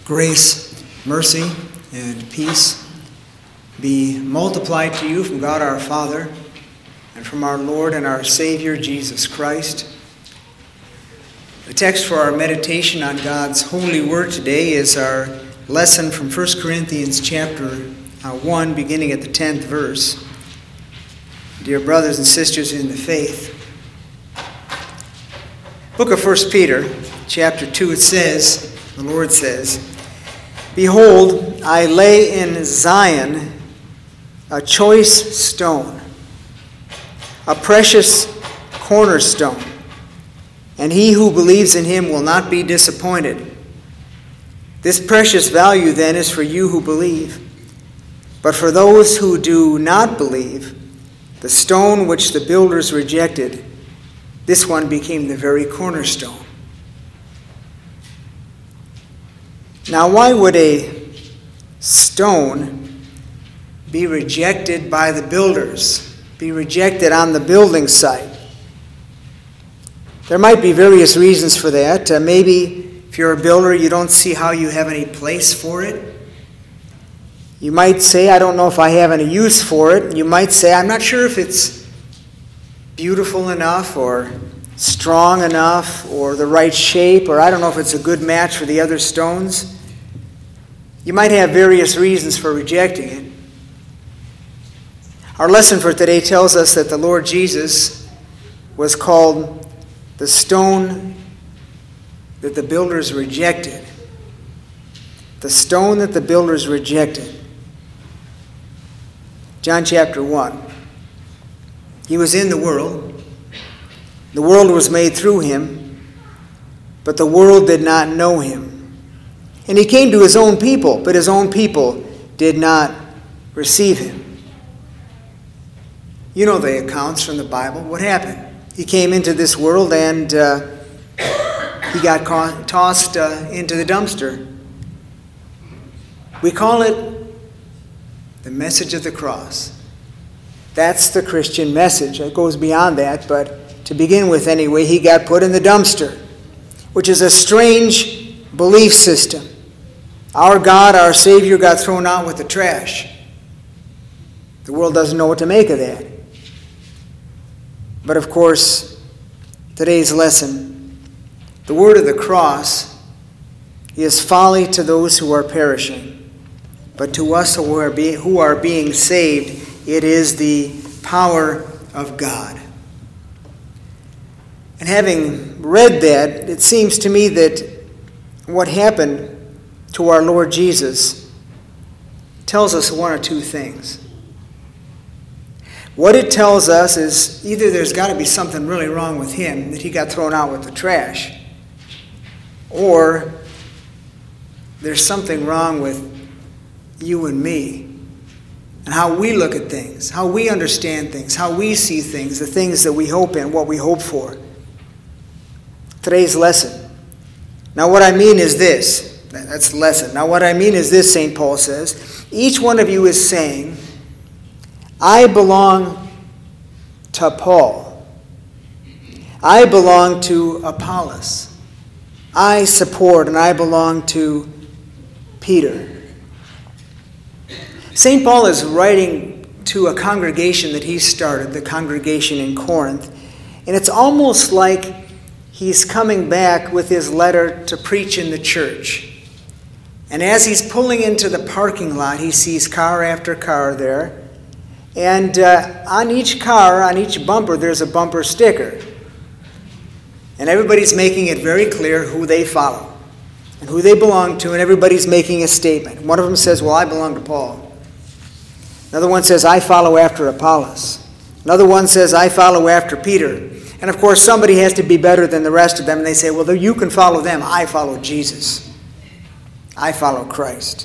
Grace, mercy, and peace be multiplied to you from God our Father and from our Lord and our Savior Jesus Christ. The text for our meditation on God's holy word today is our lesson from 1 Corinthians chapter 1, beginning at the 10th verse. Dear brothers and sisters in the faith, Book of 1 Peter, chapter 2, the Lord says, "Behold, I lay in Zion a choice stone, a precious cornerstone, and he who believes in him will not be disappointed. This precious value then is for you who believe. But for those who do not believe, the stone which the builders rejected, this one became the very cornerstone." Now, why would a stone be rejected by the builders, be rejected on the building site? There might be various reasons for that. Maybe if you're a builder, you don't see how you have any place for it. You might say, I don't know if I have any use for it. You might say, I'm not sure if it's beautiful enough or strong enough or the right shape, or I don't know if it's a good match for the other stones. You might have various reasons for rejecting it. Our lesson for today tells us that the Lord Jesus was called the stone that the builders rejected. The stone that the builders rejected. John chapter 1. He was in the world. The world was made through him, but the world did not know him. And he came to his own people, but his own people did not receive him. You know the accounts from the Bible. What happened? He came into this world and he got tossed into the dumpster. We call it the message of the cross. That's the Christian message. It goes beyond that, but to begin with anyway, he got put in the dumpster, which is a strange belief system. Our God, our Savior, got thrown out with the trash. The world doesn't know what to make of that. But of course, today's lesson, the word of the cross is folly to those who are perishing. But to us who are being saved, it is the power of God. And having read that, it seems to me that what happened to our Lord Jesus tells us one or two things. What it tells us is either there's got to be something really wrong with him, that he got thrown out with the trash, or there's something wrong with you and me and how we look at things, how we understand things, how we see things, the things that we hope in, what we hope for. Today's lesson. Now what I mean is this. That's the lesson. Now what I mean is this, St. Paul says. Each one of you is saying, I belong to Paul. I belong to Apollos. I support and I belong to Peter. St. Paul is writing to a congregation that he started, the congregation in Corinth. And it's almost like he's coming back with his letter to preach in the church. And as he's pulling into the parking lot, he sees car after car there. And on each car, on each bumper, there's a bumper sticker. And everybody's making it very clear who they follow and who they belong to, and everybody's making a statement. One of them says, well, I belong to Paul. Another one says, I follow after Apollos. Another one says, I follow after Peter. And of course, somebody has to be better than the rest of them. And they say, well, you can follow them. I follow Jesus. I follow Christ.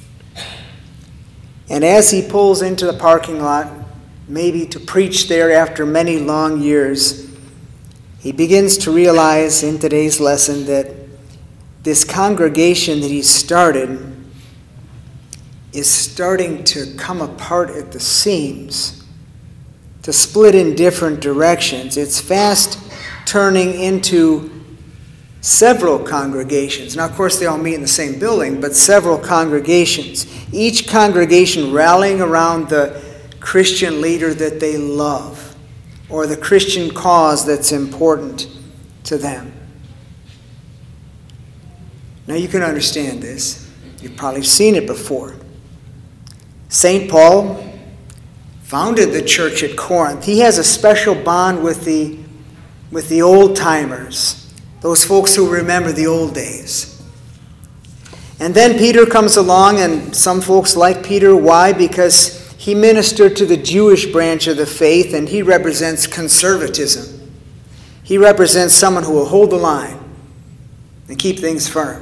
And as he pulls into the parking lot, maybe to preach there after many long years, he begins to realize in today's lesson that this congregation that he started is starting to come apart at the seams, to split in different directions. It's fast turning into several congregations. Now, of course, they all meet in the same building, but several congregations. Each congregation rallying around the Christian leader that they love, or the Christian cause that's important to them. Now, you can understand this. You've probably seen it before. St. Paul founded the church at Corinth. He has a special bond with the old-timers, those folks who remember the old days. And then Peter comes along, and some folks like Peter. Why? Because he ministered to the Jewish branch of the faith, and he represents conservatism. He represents someone who will hold the line and keep things firm.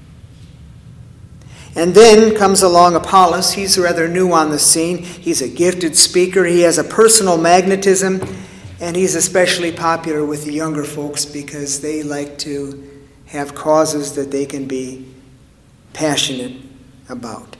And then comes along Apollos. He's rather new on the scene. He's a gifted speaker. He has a personal magnetism, and he's especially popular with the younger folks because they like to have causes that they can be passionate about.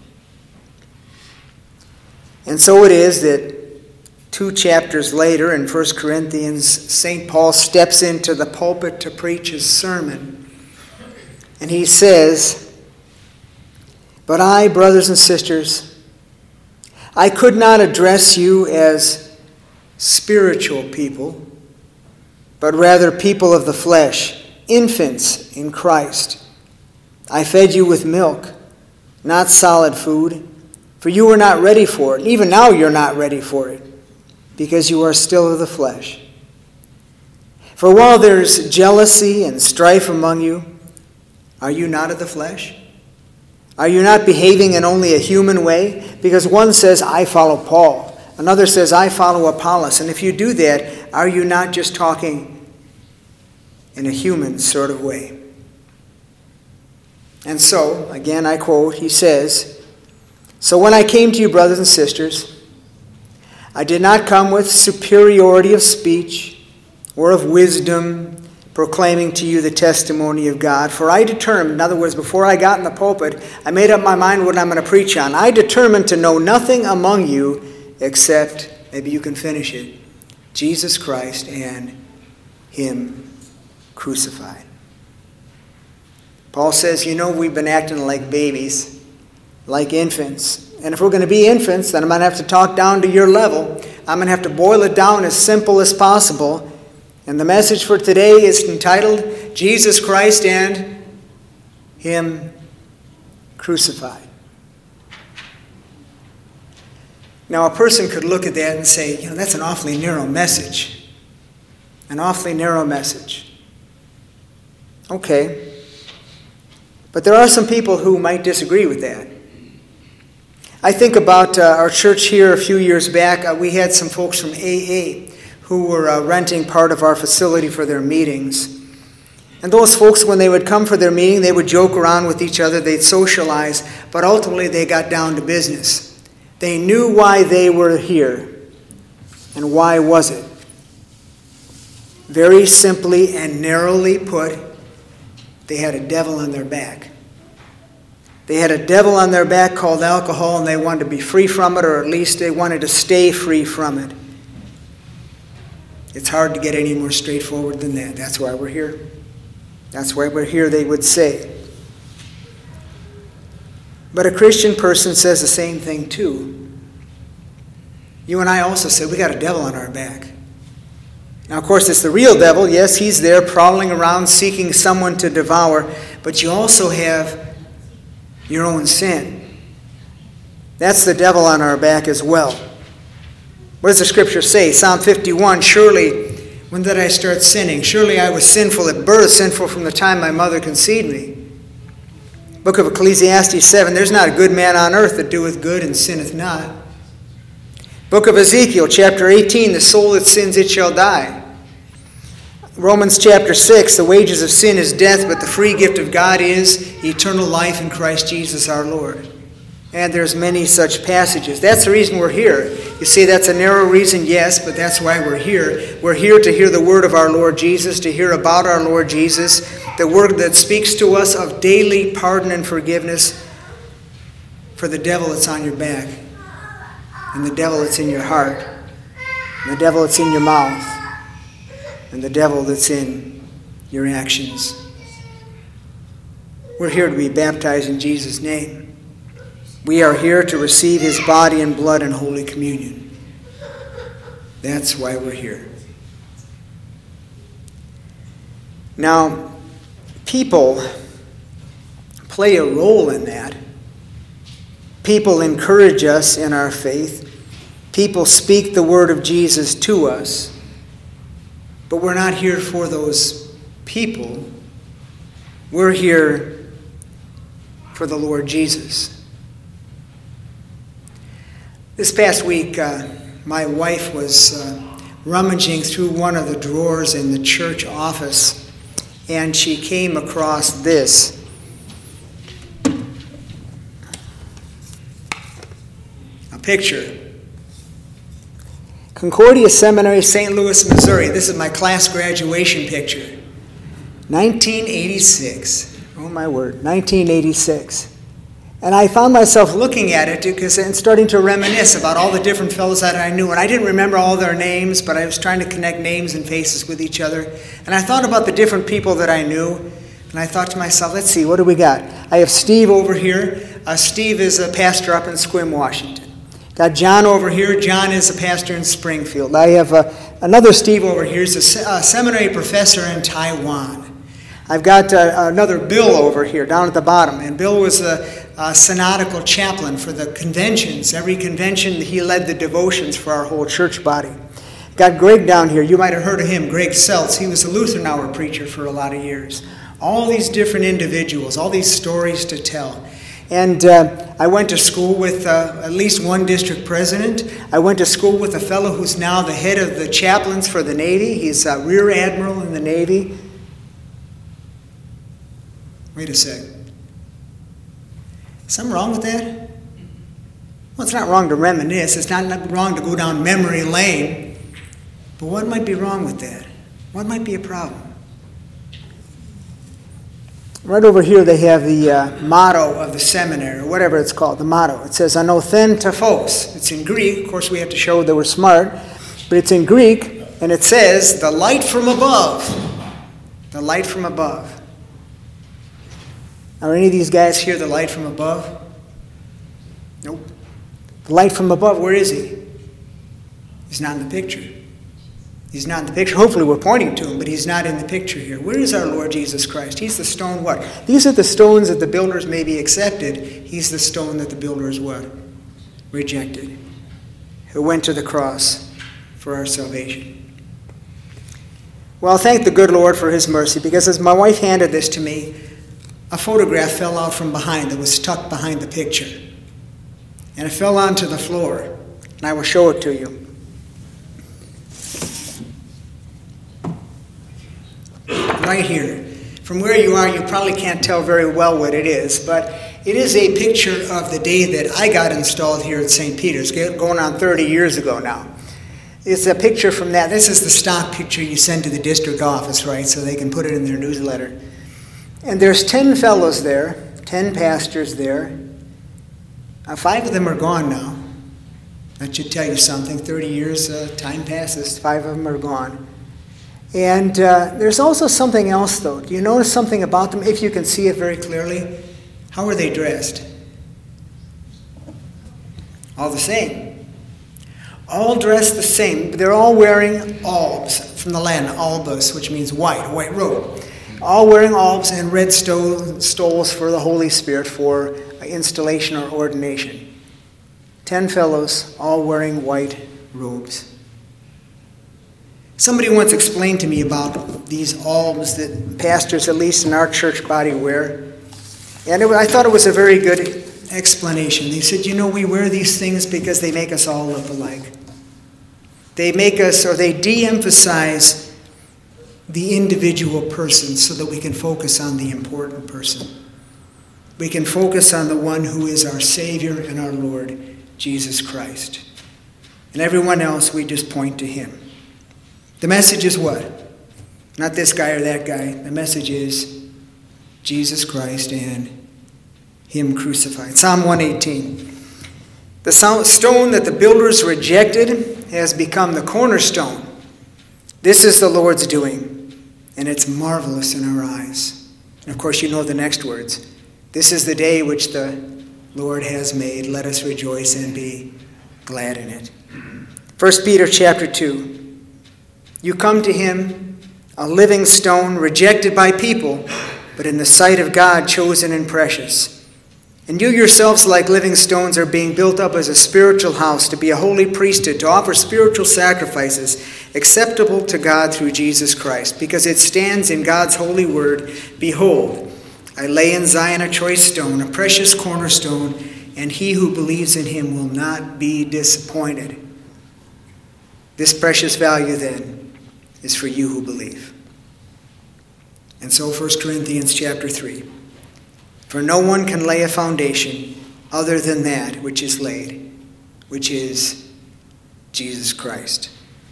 And so it is that 2 chapters later in 1 Corinthians, St. Paul steps into the pulpit to preach his sermon. And he says, "But I, brothers and sisters, I could not address you as spiritual people, but rather people of the flesh, infants in Christ. I fed you with milk, not solid food, for you were not ready for it. Even now you're not ready for it, because you are still of the flesh. For while there's jealousy and strife among you, are you not of the flesh? Are you not behaving in only a human way? Because one says, I follow Paul. Another says, I follow Apollos. And if you do that, are you not just talking in a human sort of way? And so, again, I quote, he says, so when I came to you, brothers and sisters, I did not come with superiority of speech or of wisdom, proclaiming to you the testimony of God. For I determined, in other words, before I got in the pulpit, I made up my mind what I'm going to preach on. I determined to know nothing among you except, maybe you can finish it, Jesus Christ and Him crucified. Paul says, we've been acting like babies, like infants. And if we're going to be infants, then I'm going to have to talk down to your level. I'm going to have to boil it down as simple as possible. And the message for today is entitled, Jesus Christ and Him crucified. Now, a person could look at that and say, that's an awfully narrow message. An awfully narrow message. Okay. But there are some people who might disagree with that. I think about our church here a few years back. We had some folks from AA who were renting part of our facility for their meetings. And those folks, when they would come for their meeting, they would joke around with each other, they'd socialize, but ultimately they got down to business. They knew why they were here. And why was it? Very simply and narrowly put, they had a devil on their back. They had a devil on their back called alcohol, and they wanted to be free from it, or at least they wanted to stay free from it. It's hard to get any more straightforward than that. That's why we're here. That's why we're here, they would say. But a Christian person says the same thing too. You and I also said we got a devil on our back. Now, of course, it's the real devil. Yes, he's there prowling around seeking someone to devour. But you also have your own sin. That's the devil on our back as well. What does the scripture say? Psalm 51, surely, when did I start sinning? Surely I was sinful at birth, sinful from the time my mother conceived me. Book of Ecclesiastes 7, there's not a good man on earth that doeth good and sinneth not. Book of Ezekiel, chapter 18, the soul that sins, it shall die. Romans chapter 6, the wages of sin is death, but the free gift of God is eternal life in Christ Jesus our Lord. And there's many such passages. That's the reason we're here. You see, that's a narrow reason, yes, but that's why we're here. We're here to hear the word of our Lord Jesus, to hear about our Lord Jesus, the word that speaks to us of daily pardon and forgiveness for the devil that's on your back, and the devil that's in your heart, and the devil that's in your mouth, and the devil that's in your actions We're here to be baptized in Jesus' name. We are here to receive his body and blood in Holy Communion. That's why we're here. Now, people play a role in that. People encourage us in our faith. People speak the word of Jesus to us. But we're not here for those people. We're here for the Lord Jesus. This past week, my wife was rummaging through one of the drawers in the church office, and she came across this. A picture. Concordia Seminary, St. Louis, Missouri. This is my class graduation picture. 1986. Oh my word, 1986. And I found myself looking at it and starting to reminisce about all the different fellows that I knew. And I didn't remember all their names, but I was trying to connect names and faces with each other. And I thought about the different people that I knew. And I thought to myself, let's see, what do we got? I have Steve over here. Steve is a pastor up in Sequim, Washington. Got John over here. John is a pastor in Springfield. I have another Steve over here. He's a seminary professor in Taiwan. I've got another Bill over here down at the bottom. And Bill was a synodical chaplain for the conventions. Every convention, he led the devotions for our whole church body. Got Greg down here. You might have heard of him, Greg Seltz. He was a Lutheran Hour preacher for a lot of years. All these different individuals, all these stories to tell. And I went to school with at least one district president. I went to school with a fellow who's now the head of the chaplains for the Navy. He's a Rear Admiral in the Navy. Wait a sec. Something wrong with that? Well, it's not wrong to reminisce. It's not wrong to go down memory lane. But what might be wrong with that? What might be a problem? Right over here they have the motto of the seminary, or whatever it's called, the motto. It says, Anothen Tophos. It's in Greek. Of course, we have to show that we're smart. But it's in Greek, and it says, the light from above. The light from above. Are any of these guys here the light from above? Nope. The light from above, where is he? He's not in the picture. He's not in the picture. Hopefully we're pointing to him, but he's not in the picture here. Where is our Lord Jesus Christ? He's the stone what? These are the stones that the builders maybe accepted. He's the stone that the builders what? Rejected. Who went to the cross for our salvation. Well, thank the good Lord for his mercy, because as my wife handed this to me, a photograph fell out from behind that was tucked behind the picture. And it fell onto the floor. And I will show it to you. Right here. From where you are, you probably can't tell very well what it is, but it is a picture of the day that I got installed here at St. Peter's, going on 30 years ago now. It's a picture from that. This is the stock picture you send to the district office, right, so they can put it in their newsletter. And there's 10 fellows there, 10 pastors there. 5 of them are gone now. That should tell you something. 30 years, time passes. 5 of them are gone. And there's also something else, though. Do you notice something about them, if you can see it very clearly? How are they dressed? All the same. All dressed the same. They're all wearing albs, from the Latin, albus, which means white, a white robe. All wearing albs and red stoles for the Holy Spirit for installation or ordination. 10 fellows, all wearing white robes. Somebody once explained to me about these albs that pastors, at least in our church body, wear. And I thought it was a very good explanation. They said, we wear these things because they make us all look alike. They make us, or they de-emphasize the individual person so that we can focus on the important person. We can focus on the one who is our Savior and our Lord, Jesus Christ. And everyone else, we just point to him. The message is what? Not this guy or that guy. The message is Jesus Christ and him crucified. Psalm 118. The stone that the builders rejected has become the cornerstone. This is the Lord's doing, and it's marvelous in our eyes. And of course, you know the next words. This is the day which the Lord has made. Let us rejoice and be glad in it. 1 Peter chapter 2. You come to him, a living stone, rejected by people, but in the sight of God, chosen and precious. And you yourselves, like living stones, are being built up as a spiritual house, to be a holy priesthood, to offer spiritual sacrifices acceptable to God through Jesus Christ. Because it stands in God's holy word, behold, I lay in Zion a choice stone, a precious cornerstone, and he who believes in him will not be disappointed. This precious value, then, is for you who believe. And so 1 Corinthians chapter 3. For no one can lay a foundation other than that which is laid, which is Jesus Christ.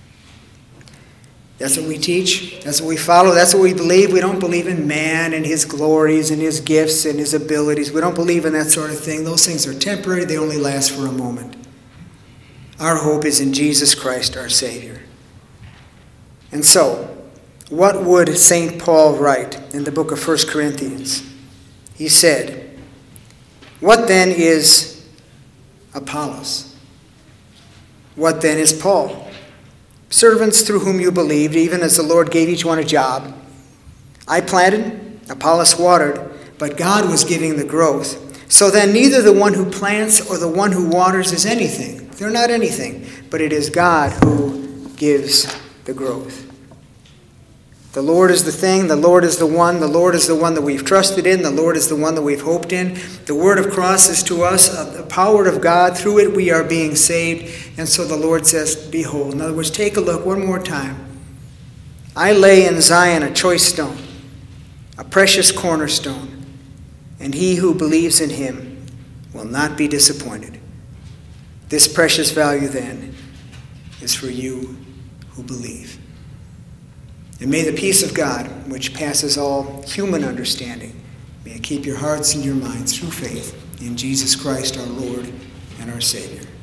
That's what we teach. That's what we follow. That's what we believe. We don't believe in man and his glories and his gifts and his abilities. We don't believe in that sort of thing. Those things are temporary. They only last for a moment. Our hope is in Jesus Christ, our Savior. And so, what would St. Paul write in the book of 1 Corinthians? He said, what then is Apollos? What then is Paul? Servants through whom you believed, even as the Lord gave each one a job. I planted, Apollos watered, but God was giving the growth. So then neither the one who plants or the one who waters is anything. They're not anything, but it is God who gives the growth. The Lord is the thing, the Lord is the one that we've trusted in, the Lord is the one that we've hoped in. The word of cross is to us the power of God. Through it we are being saved. And so the Lord says, behold. In other words, take a look one more time. I lay in Zion a choice stone, a precious cornerstone, and he who believes in him will not be disappointed. This precious value then is for you who believe. And may the peace of God, which passes all human understanding, may it keep your hearts and your minds through faith in Jesus Christ our Lord and our Savior.